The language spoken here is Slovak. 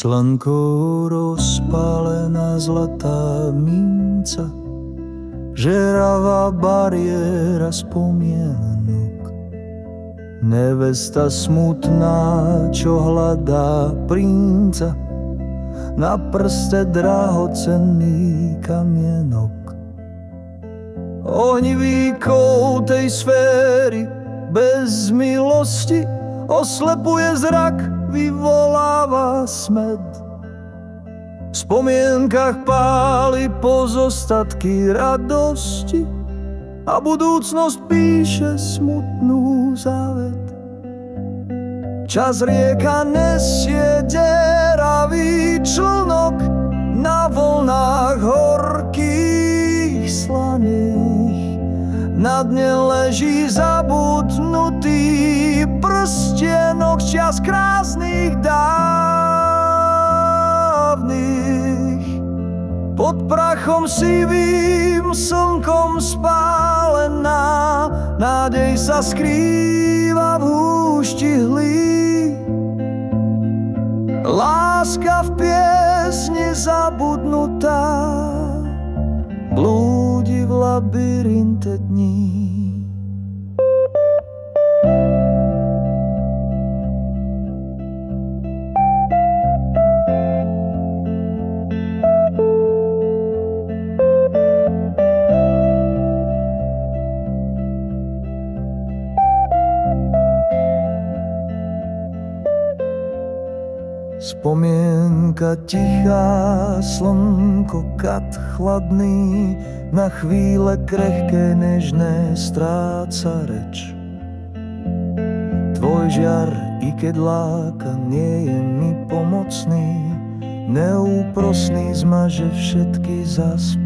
Slnko rozpálená zlatá minca, žeravá bariéra spomienok. Nevesta smutná, čo hľadá princa, na prste drahocenný kamienok. Ohnivý kov tej sféry bez milosti oslepuje zrak, vyvoláva smäd. V spomienkach páli pozostatky radosti a budúcnosť píše smutnú závet. Čas rieka nesie deravý člnok na vlnách horkých slaných. Na dne leží zabudnutý prstienok z čias krásnych dávnych. Pod prachom sivým slnkom spálená nádej sa skrýva v húšti hlí. Láska v piesni zabudnutá blúdi v labyrinte dní. Spomienka tichá, slnko kat chladný, na chvíle krehké, nežné stráca reč. Tvoj žiar, i keď láka, nie je mi pomocný, neúprosný, zmaže všetky zas